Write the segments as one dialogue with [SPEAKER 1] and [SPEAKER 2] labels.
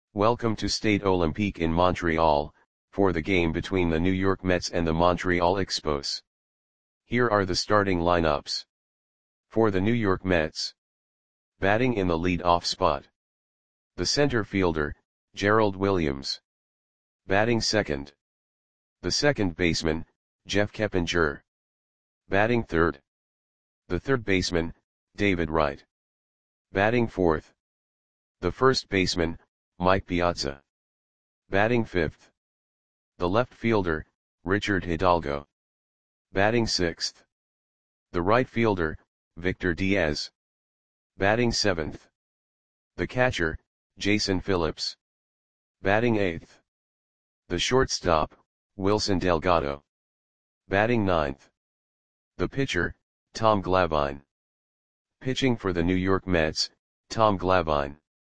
[SPEAKER 1] Welcome to Stade Olympique in Montreal, for the game between the New York Mets and the Montreal Expos. Here are the starting lineups. For the New York Mets. Batting in the lead-off spot. The center fielder, Gerald Williams. Batting second. The second baseman, Jeff Keppinger. Batting third. The third baseman, David Wright. Batting fourth. The first baseman, Mike Piazza. Batting fifth. The left fielder, Richard Hidalgo. Batting sixth. The right fielder, Victor Diaz. Batting seventh. The catcher, Jason Phillips. Batting eighth. The shortstop, Wilson Delgado. Batting ninth. The pitcher, Tom Glavine. Pitching for the New York Mets, Tom Glavine.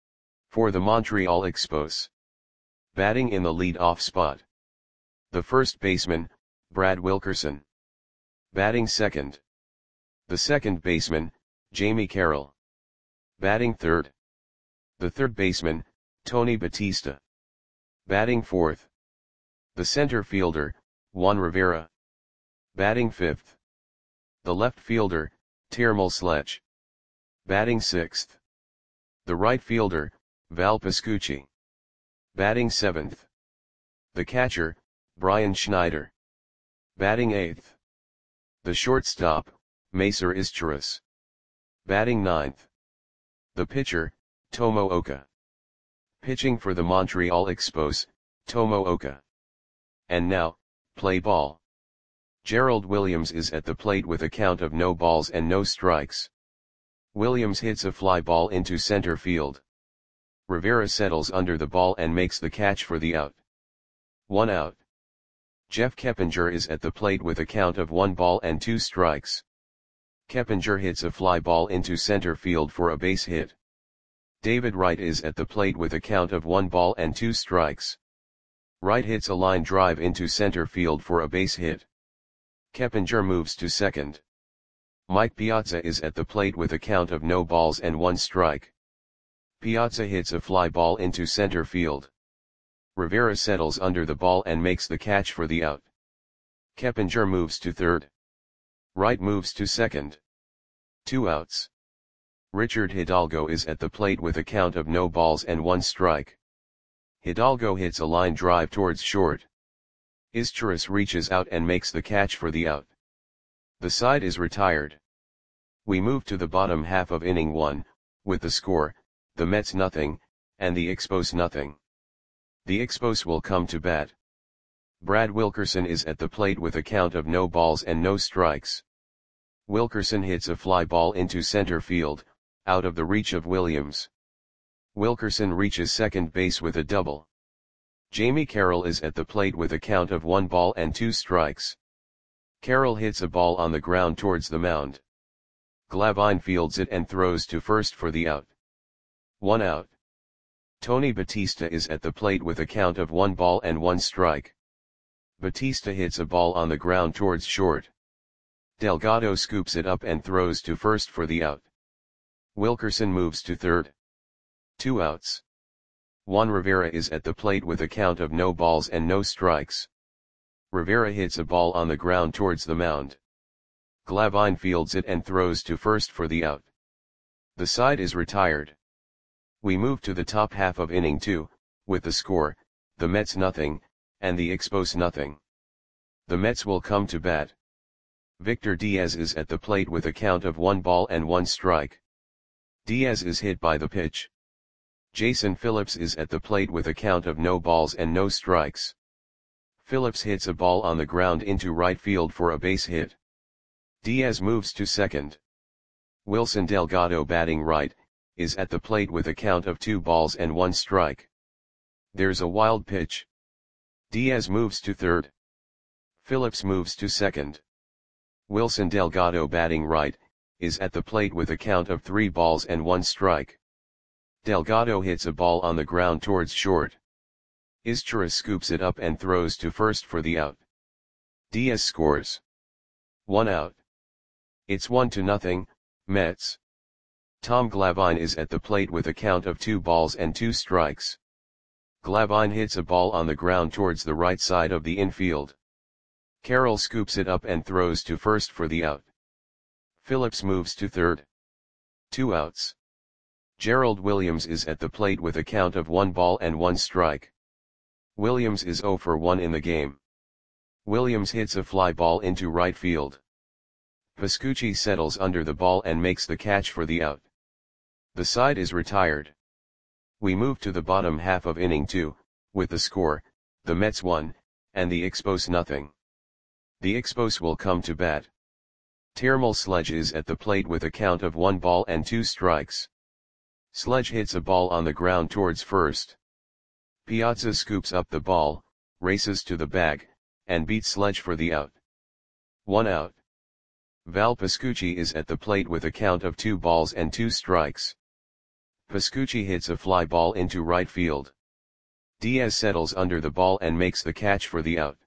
[SPEAKER 1] For the Montreal Expos. Batting in the lead-off spot. The first baseman, Brad Wilkerson. Batting second. The second baseman, Jamie Carroll. Batting third. The third baseman, Tony Batista. Batting fourth. The center fielder, Juan Rivera. Batting fifth. The left fielder, Termel Sledge. Batting sixth. The right fielder, Val Pascucci. Batting seventh. The catcher, Brian Schneider. Batting eighth. The shortstop, Macer Izturis. Batting ninth. The pitcher, Tomo Oka. Pitching for the Montreal Expos, Tomo Oka. And now, play ball. Gerald Williams is at the plate with a count of no balls and no strikes. Williams hits a fly ball into center field. Rivera settles under the ball and makes the catch for the out. 1 out. Jeff Keppinger is at the plate with a count of 1 ball and 2 strikes. Keppinger hits a fly ball into center field for a base hit. David Wright is at the plate with a count of 1 ball and 2 strikes. Wright hits a line drive into center field for a base hit. Keppinger moves to second. Mike Piazza is at the plate with a count of no balls and 1 strike. Piazza hits a fly ball into center field. Rivera settles under the ball and makes the catch for the out. Keppinger moves to third. Wright moves to second. 2 outs. Richard Hidalgo is at the plate with a count of no balls and 1 strike. Hidalgo hits a line drive towards short. Izturis reaches out and makes the catch for the out. The side is retired. We move to the bottom half of inning 1, with the score, the Mets nothing, and the Expos nothing. The Expos will come to bat. Brad Wilkerson is at the plate with a count of no balls and no strikes. Wilkerson hits a fly ball into center field, out of the reach of Williams. Wilkerson reaches second base with a double. Jamie Carroll is at the plate with a count of 1 ball and 2 strikes. Carroll hits a ball on the ground towards the mound. Glavine fields it and throws to first for the out. 1 out. Tony Batista is at the plate with a count of 1 ball and 1 strike. Batista hits a ball on the ground towards short. Delgado scoops it up and throws to first for the out. Wilkerson moves to third. 2 outs. Juan Rivera is at the plate with a count of no balls and no strikes. Rivera hits a ball on the ground towards the mound. Glavine fields it and throws to first for the out. The side is retired. We move to the top half of inning 2, with the score, the Mets nothing, and the Expos nothing. The Mets will come to bat. Victor Diaz is at the plate with a count of 1 ball and 1 strike. Diaz is hit by the pitch. Jason Phillips is at the plate with a count of no balls and no strikes. Phillips hits a ball on the ground into right field for a base hit. Diaz moves to second. Wilson Delgado, batting right, is at the plate with a count of 2 balls and 1 strike. There's a wild pitch. Diaz moves to third. Phillips moves to second. Wilson Delgado, batting right, is at the plate with a count of 3 balls and 1 strike. Delgado hits a ball on the ground towards short. Izturis scoops it up and throws to first for the out. Diaz scores. 1 out. It's 1-0, Mets. Tom Glavine is at the plate with a count of 2 balls and 2 strikes. Glavine hits a ball on the ground towards the right side of the infield. Carroll scoops it up and throws to first for the out. Phillips moves to third. 2 outs. Gerald Williams is at the plate with a count of 1 ball and 1 strike. Williams is 0 for 1 in the game. Williams hits a fly ball into right field. Pascucci settles under the ball and makes the catch for the out. The side is retired. We move to the bottom half of inning 2, with the score, the Mets 1, and the Expos nothing. The Expos will come to bat. Termal Sledge is at the plate with a count of 1 ball and 2 strikes. Sledge hits a ball on the ground towards first. Piazza scoops up the ball, races to the bag, and beats Sledge for the out. 1 out. Val Pascucci is at the plate with a count of 2 balls and 2 strikes. Pascucci hits a fly ball into right field. Diaz settles under the ball and makes the catch for the out.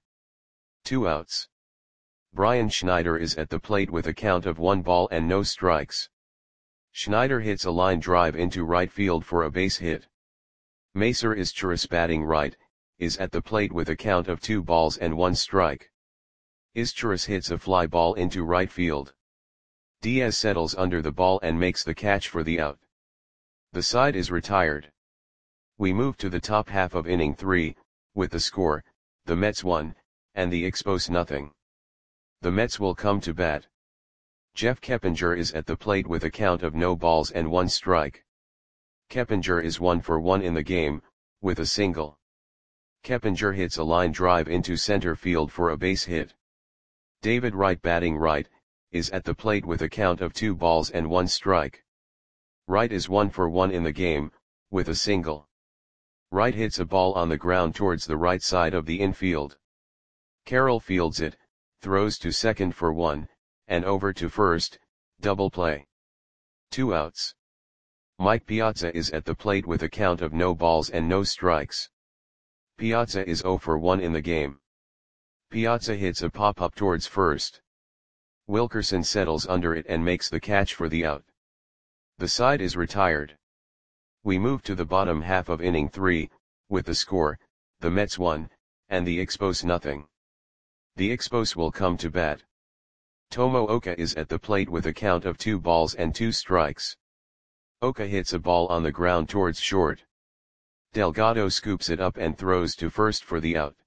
[SPEAKER 1] 2 outs. Brian Schneider is at the plate with a count of 1 ball and no strikes. Schneider hits a line drive into right field for a base hit. Macer Izturis, batting right, is at the plate with a count of 2 balls and 1 strike. Izturis hits a fly ball into right field. Diaz settles under the ball and makes the catch for the out. The side is retired. We move to the top half of inning 3, with the score, the Mets 1, and the Expos nothing. The Mets will come to bat. Jeff Keppinger is at the plate with a count of no balls and 1 strike. Keppinger is 1 for 1 in the game, with a single. Keppinger hits a line drive into center field for a base hit. David Wright, batting right, is at the plate with a count of 2 balls and 1 strike. Wright is 1 for 1 in the game, with a single. Wright hits a ball on the ground towards the right side of the infield. Carroll fields it, throws to second for 1, and over to first, double play. 2 outs. Mike Piazza is at the plate with a count of no balls and no strikes. Piazza is 0 for 1 in the game. Piazza hits a pop-up towards first. Wilkerson settles under it and makes the catch for the out. The side is retired. We move to the bottom half of inning 3, with the score, the Mets 1, and the Expos nothing. The Expos will come to bat. Tomo Oka is at the plate with a count of 2 balls and 2 strikes. Oka hits a ball on the ground towards short. Delgado scoops it up and throws to first for the out.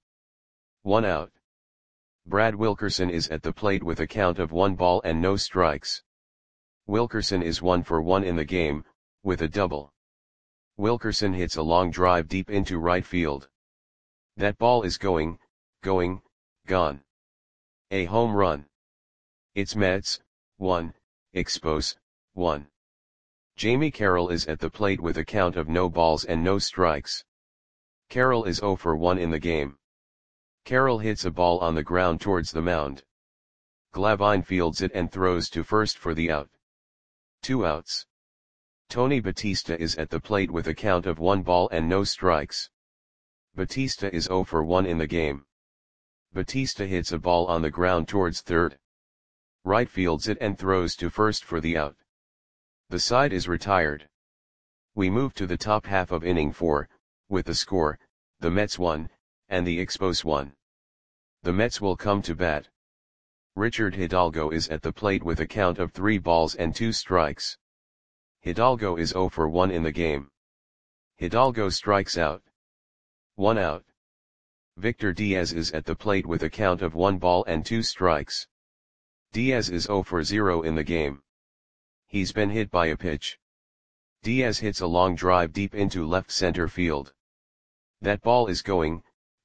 [SPEAKER 1] 1 out. Brad Wilkerson is at the plate with a count of 1 ball and no strikes. Wilkerson is 1 for 1 in the game, with a double. Wilkerson hits a long drive deep into right field. That ball is going, gone. A home run. It's Mets 1, Expos 1. Jamie Carroll is at the plate with a count of no balls and no strikes. Carroll is 0 for 1 in the game. Carroll hits a ball on the ground towards the mound. Glavine fields it and throws to first for the out. 2 outs. Tony Batista is at the plate with a count of 1 ball and no strikes. Batista is 0 for 1 in the game. Batista hits a ball on the ground towards third. Wright fields it and throws to first for the out. The side is retired. We move to the top half of inning 4, with the score, the Mets 1, and the Expos 1. The Mets will come to bat. Richard Hidalgo is at the plate with a count of 3 balls and 2 strikes. Hidalgo is 0 for 1 in the game. Hidalgo strikes out. 1 out. Victor Diaz is at the plate with a count of 1 ball and 2 strikes. Diaz is 0 for 0 in the game. He's been hit by a pitch. Diaz hits a long drive deep into left center field. That ball is going,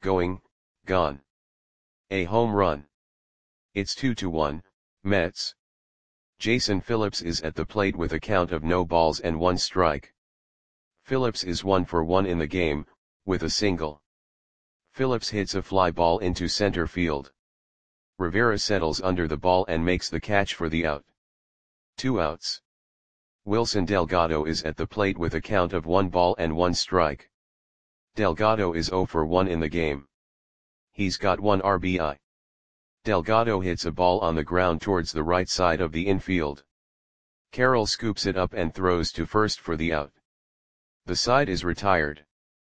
[SPEAKER 1] gone. A home run. It's 2-1, Mets. Jason Phillips is at the plate with a count of no balls and 1 strike. Phillips is 1 for 1 in the game, with a single. Phillips hits a fly ball into center field. Rivera settles under the ball and makes the catch for the out. 2 outs. Wilson Delgado is at the plate with a count of 1 ball and 1 strike. Delgado is 0 for 1 in the game. He's got 1 RBI. Delgado hits a ball on the ground towards the right side of the infield. Carroll scoops it up and throws to first for the out. The side is retired.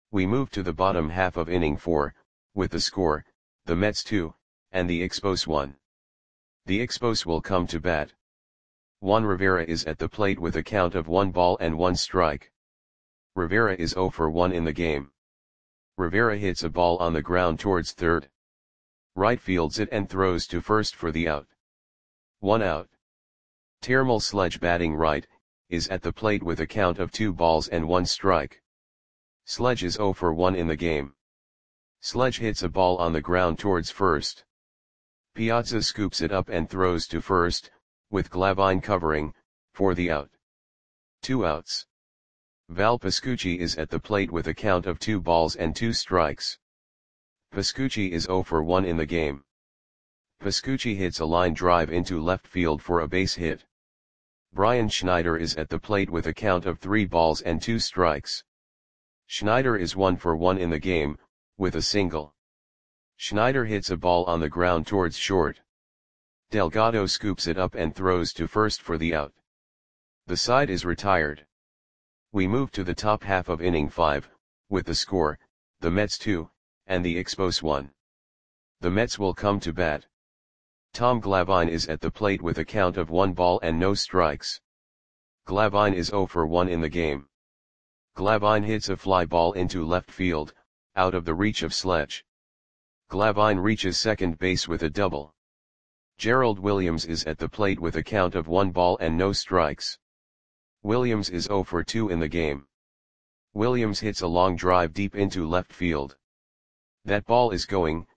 [SPEAKER 1] We move to the bottom half of inning 4, with the score, the Mets 2, and the Expos 1. The Expos will come to bat. Juan Rivera is at the plate with a count of 1 ball and 1 strike. Rivera is 0 for 1 in the game. Rivera hits a ball on the ground towards third. Right fields it and throws to first for the out. 1 out. Termal Sledge, batting right, is at the plate with a count of 2 balls and 1 strike. Sledge is 0 for 1 in the game. Sledge hits a ball on the ground towards first. Piazza scoops it up and throws to first, with Glavine covering, for the out. 2 outs. Val Pascucci is at the plate with a count of 2 balls and 2 strikes. Pascucci is 0 for 1 in the game. Pascucci hits a line drive into left field for a base hit. Brian Schneider is at the plate with a count of 3 balls and 2 strikes. Schneider is 1 for 1 in the game, with a single. Schneider hits a ball on the ground towards short. Delgado scoops it up and throws to first for the out. The side is retired. We move to the top half of inning 5, with the score, the Mets 2, and the Expos 1. The Mets will come to bat. Tom Glavine is at the plate with a count of 1 ball and no strikes. Glavine is 0 for 1 in the game. Glavine hits a fly ball into left field, out of the reach of Sledge. Glavine reaches second base with a double. Gerald Williams is at the plate with a count of 1 ball and no strikes. Williams is 0 for 2 in the game. Williams hits a long drive deep into left field. That ball is gone.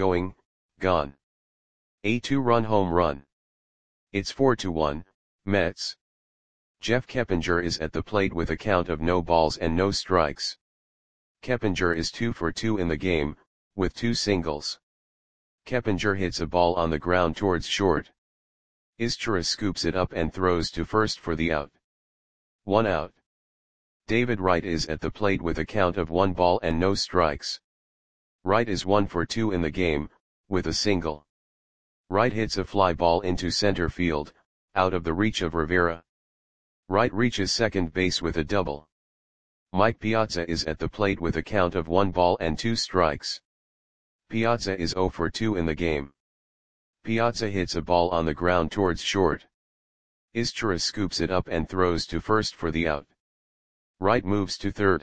[SPEAKER 1] A 2-run home run. It's 4-1, Mets. Jeff Keppinger is at the plate with a count of no balls and no strikes. Keppinger is 2 for 2 in the game, with 2 singles. Keppinger hits a ball on the ground towards short. Izturis scoops it up and throws to first for the out. 1 out. David Wright is at the plate with a count of 1 ball and no strikes. Wright is 1 for 2 in the game, with a single. Wright hits a fly ball into center field, out of the reach of Rivera. Wright reaches second base with a double. Mike Piazza is at the plate with a count of 1 ball and 2 strikes. Piazza is 0 for 2 in the game. Piazza hits a ball on the ground towards short. Izturis scoops it up and throws to first for the out. Wright moves to third.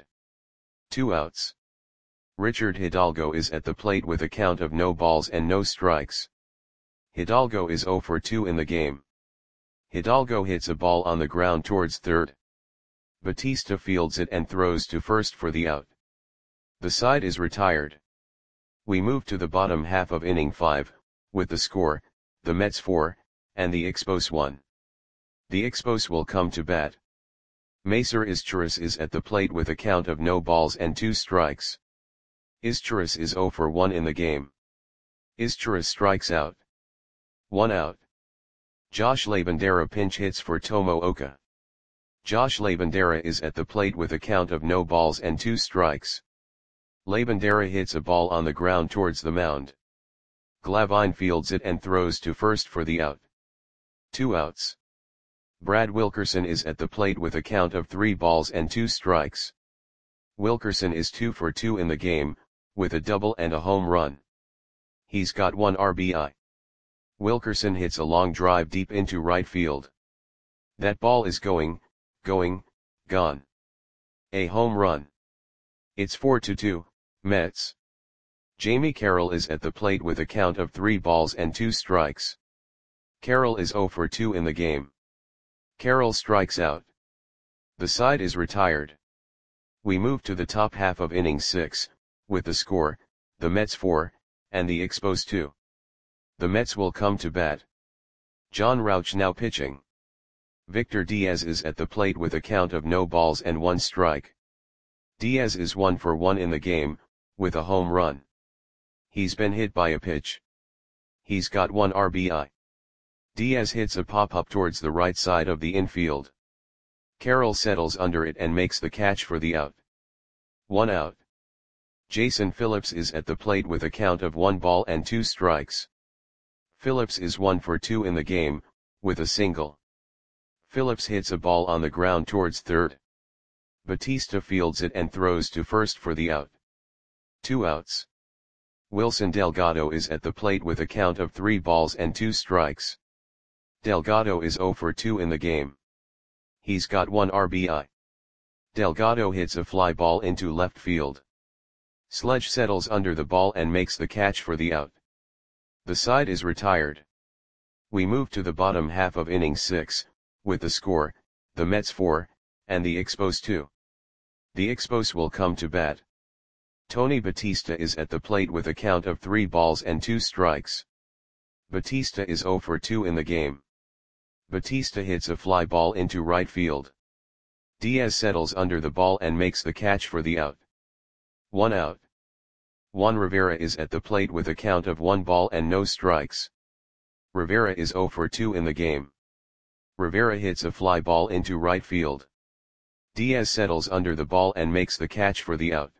[SPEAKER 1] 2 outs. Richard Hidalgo is at the plate with a count of no balls and no strikes. Hidalgo is 0 for 2 in the game. Hidalgo hits a ball on the ground towards third. Batista fields it and throws to first for the out. The side is retired. We move to the bottom half of inning 5, with the score, the Mets 4, and the Expos 1. The Expos will come to bat. Macer Izturis is at the plate with a count of no balls and 2 strikes. Izturis is 0 for 1 in the game. Izturis strikes out. 1 out. Josh Labandera pinch hits for Tomooka. Josh Labandera is at the plate with a count of no balls and 2 strikes. Labandera hits a ball on the ground towards the mound. Glavine fields it and throws to first for the out. 2 outs. Brad Wilkerson is at the plate with a count of 3 balls and 2 strikes. Wilkerson is 2 for 2 in the game, with a double and a home run. He's got 1 RBI. Wilkerson hits a long drive deep into right field. That ball is gone. A home run. It's 4-2, Mets. Jamie Carroll is at the plate with a count of 3 balls and 2 strikes. Carroll is 0 for 2 in the game. Carroll strikes out. The side is retired. We move to the top half of inning 6, with the score, the Mets 4, and the Expos 2. The Mets will come to bat. John Rauch now pitching. Victor Diaz is at the plate with a count of no balls and 1 strike. Diaz is 1 for 1 in the game, with a home run. He's been hit by a pitch. He's got 1 RBI. Diaz hits a pop-up towards the right side of the infield. Carroll settles under it and makes the catch for the out. 1 out. Jason Phillips is at the plate with a count of 1 ball and 2 strikes. Phillips is 1 for 2 in the game, with a single. Phillips hits a ball on the ground towards third. Batista fields it and throws to first for the out. 2 outs. Wilson Delgado is at the plate with a count of 3 balls and 2 strikes. Delgado is 0 for 2 in the game. He's got 1 RBI. Delgado hits a fly ball into left field. Sledge settles under the ball and makes the catch for the out. The side is retired. We move to the bottom half of inning 6, with the score, the Mets 4, and the Expos 2. The Expos will come to bat. Tony Batista is at the plate with a count of 3 balls and 2 strikes. Batista is 0 for 2 in the game. Batista hits a fly ball into right field. Diaz settles under the ball and makes the catch for the out. 1 out. Juan Rivera is at the plate with a count of 1 ball and no strikes. Rivera is 0 for 2 in the game. Rivera hits a fly ball into right field. Diaz settles under the ball and makes the catch for the out.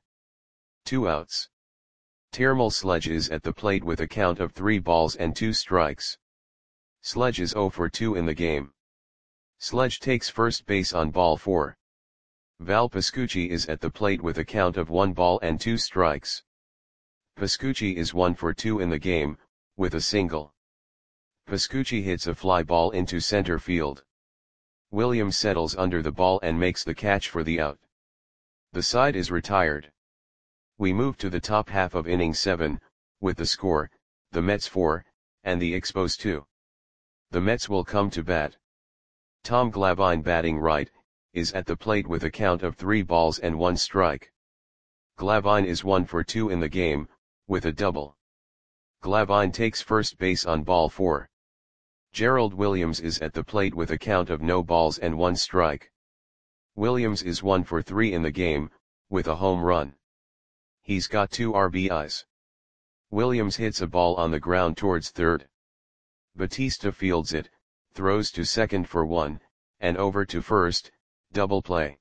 [SPEAKER 1] 2 outs. Termal Sledge is at the plate with a count of 3 balls and 2 strikes. Sledge is 0 for 2 in the game. Sledge takes first base on ball 4. Val Pascucci is at the plate with a count of 1 ball and 2 strikes. Pascucci is 1 for 2 in the game, with a single. Pascucci hits a fly ball into center field. Williams settles under the ball and makes the catch for the out. The side is retired. We move to the top half of inning 7, with the score, the Mets 4, and the Expos 2. The Mets will come to bat. Tom Glavine, batting right, is at the plate with a count of 3 balls and 1 strike. Glavine is 1 for 2 in the game, with a double. Glavine takes first base on ball 4. Gerald Williams is at the plate with a count of no balls and 1 strike. Williams is 1 for 3 in the game, with a home run. He's got 2 RBIs. Williams hits a ball on the ground towards third. Batista fields it, throws to second for 1, and over to first, double play.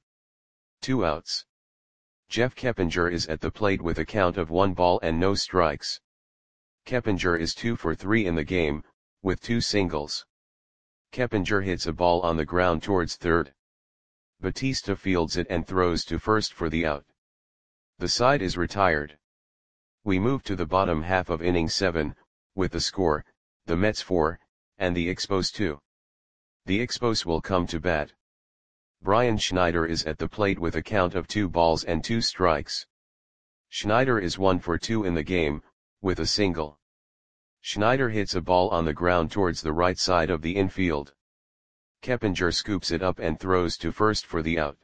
[SPEAKER 1] 2 outs. Jeff Keppinger is at the plate with a count of 1 ball and no strikes. Keppinger is 2 for 3 in the game, with 2 singles. Keppinger hits a ball on the ground towards third. Batista fields it and throws to first for the out. The side is retired. We move to the bottom half of inning 7, with the score, the Mets 4, and the Expos 2. The Expos will come to bat. Brian Schneider is at the plate with a count of 2 balls and 2 strikes. Schneider is 1 for 2 in the game, with a single. Schneider hits a ball on the ground towards the right side of the infield. Keppinger scoops it up and throws to first for the out.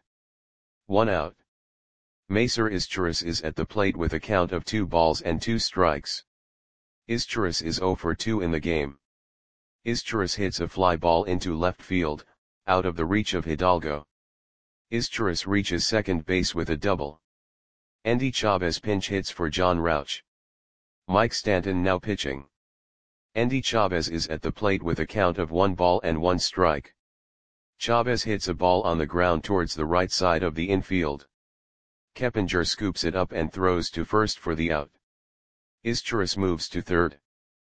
[SPEAKER 1] 1 out. Macer Izturis is at the plate with a count of 2 balls and 2 strikes. Izturis is 0 for 2 in the game. Izturis hits a fly ball into left field, out of the reach of Hidalgo. Izturis reaches second base with a double. Endy Chavez pinch hits for John Rauch. Mike Stanton now pitching. Endy Chavez is at the plate with a count of 1 ball and 1 strike. Chavez hits a ball on the ground towards the right side of the infield. Keppinger scoops it up and throws to first for the out. Izturis moves to third.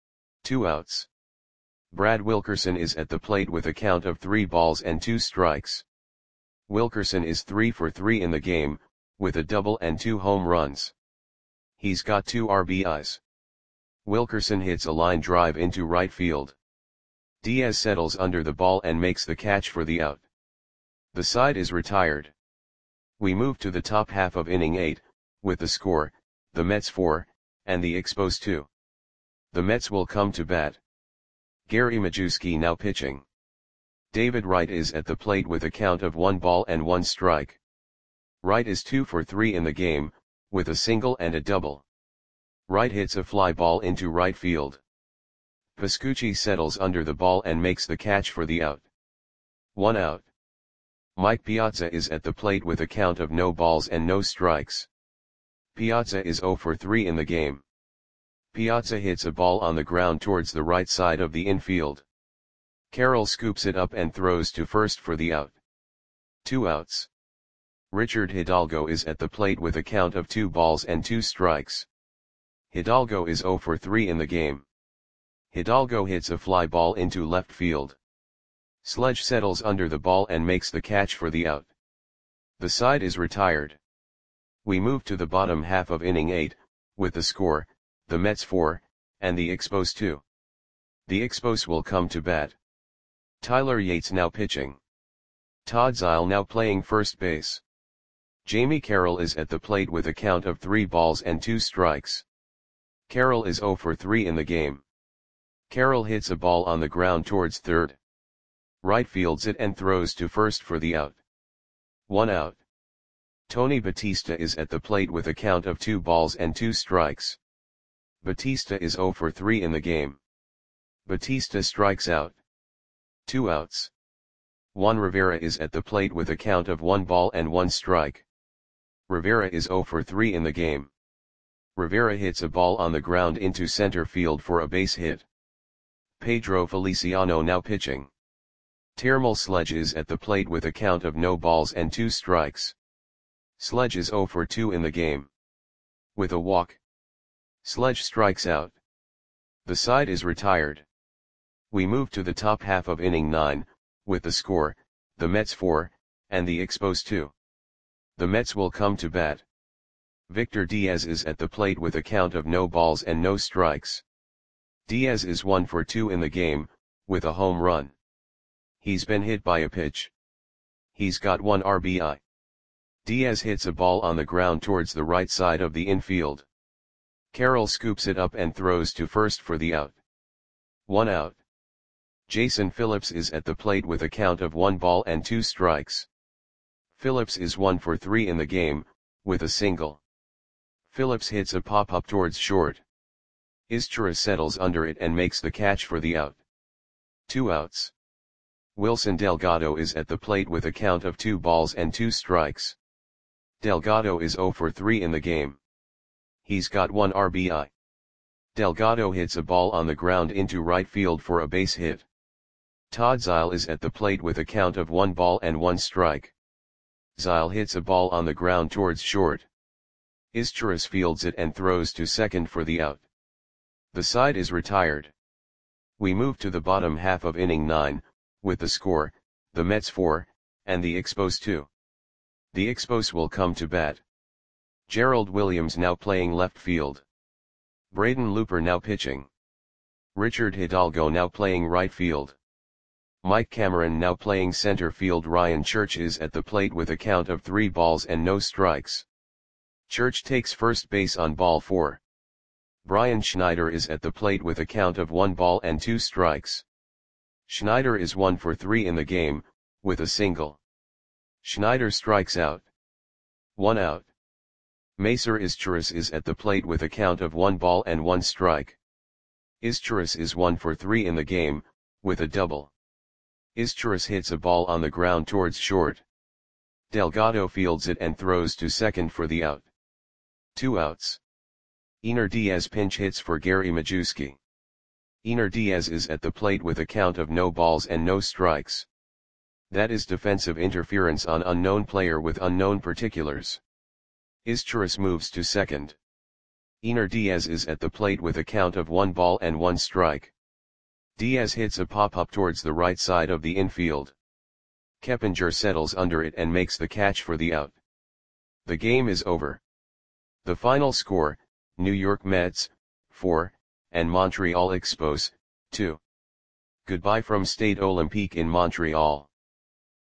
[SPEAKER 1] 2 outs. Brad Wilkerson is at the plate with a count of 3 balls and 2 strikes. Wilkerson is 3 for 3 in the game, with a double and 2 home runs. He's got 2 RBIs. Wilkerson hits a line drive into right field. Diaz settles under the ball and makes the catch for the out. The side is retired. We move to the top half of inning 8, with the score, the Mets 4, and the Expos 2. The Mets will come to bat. Gary Majewski now pitching. David Wright is at the plate with a count of 1 ball and 1 strike. Wright is 2 for 3 in the game, with a single and a double. Wright hits a fly ball into right field. Pascucci settles under the ball and makes the catch for the out. 1 out. Mike Piazza is at the plate with a count of no balls and no strikes. Piazza is 0 for 3 in the game. Piazza hits a ball on the ground towards the right side of the infield. Carroll scoops it up and throws to first for the out. 2 outs. Richard Hidalgo is at the plate with a count of 2 balls and 2 strikes. Hidalgo is 0 for 3 in the game. Hidalgo hits a fly ball into left field. Sledge settles under the ball and makes the catch for the out. The side is retired. We move to the bottom half of inning 8, with the score, the Mets 4, and the Expos 2. The Expos will come to bat. Tyler Yates now pitching. Todd Zeile now playing first base. Jamie Carroll is at the plate with a count of 3 balls and 2 strikes. Carroll is 0 for 3 in the game. Carroll hits a ball on the ground towards third. Right fields it and throws to first for the out. 1 out. Tony Batista is at the plate with a count of 2 balls and 2 strikes. Batista is 0 for 3 in the game. Batista strikes out. 2 outs. Juan Rivera is at the plate with a count of 1 ball and 1 strike. Rivera is 0 for 3 in the game. Rivera hits a ball on the ground into center field for a base hit. Pedro Feliciano now pitching. Termal Sledge is at the plate with a count of no balls and 2 strikes. Sledge is 0 for 2 in the game. With a walk, Sledge strikes out. The side is retired. We move to the top half of inning 9, with the score, the Mets 4, and the Expos 2. The Mets will come to bat. Victor Diaz is at the plate with a count of no balls and no strikes. Diaz is 1 for 2 in the game, with a home run. He's been hit by a pitch. He's got 1 RBI. Diaz hits a ball on the ground towards the right side of the infield. Carroll scoops it up and throws to first for the out. 1 out. Jason Phillips is at the plate with a count of 1 ball and 2 strikes. Phillips is 1 for 3 in the game, with a single. Phillips hits a pop-up towards short. Izturis settles under it and makes the catch for the out. 2 outs. Wilson Delgado is at the plate with a count of 2 balls and 2 strikes. Delgado is 0 for 3 in the game. He's got 1 RBI. Delgado hits a ball on the ground into right field for a base hit. Todd Zeile is at the plate with a count of 1 ball and 1 strike. Zeile hits a ball on the ground towards short. Izturis fields it and throws to second for the out. The side is retired. We move to the bottom half of inning 9, with the score, the Mets 4, and the Expos 2. The Expos will come to bat. Gerald Williams now playing left field. Braden Looper now pitching. Richard Hidalgo now playing right field. Mike Cameron now playing center field. Ryan Church is at the plate with a count of 3 balls and no strikes. Church takes first base on ball 4. Brian Schneider is at the plate with a count of 1 ball and 2 strikes. Schneider is 1 for 3 in the game, with a single. Schneider strikes out. 1 out. Macer Izturis is at the plate with a count of 1 ball and 1 strike. Izturis is 1 for 3 in the game, with a double. Izturis hits a ball on the ground towards short. Delgado fields it and throws to second for the out. 2 outs. Ener Diaz pinch hits for Gary Majewski. Ener Diaz is at the plate with a count of no balls and no strikes. That is defensive interference on unknown player with unknown particulars. Izturis moves to second. Ener Diaz is at the plate with a count of 1 ball and 1 strike. Diaz hits a pop-up towards the right side of the infield. Keppinger settles under it and makes the catch for the out. The game is over. The final score, New York Mets, 4, and Montreal Expos, 2. Goodbye from Stade Olympique in Montreal.